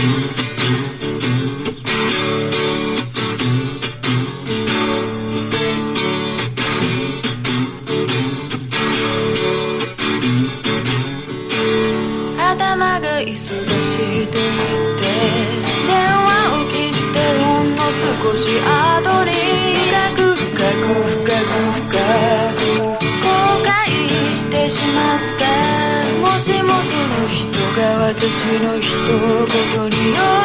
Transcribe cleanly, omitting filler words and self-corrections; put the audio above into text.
頭が忙しいと言って電話を切ってほんの少し後に深く深く深く深く後悔してしまった。もしもその人が私の一言によ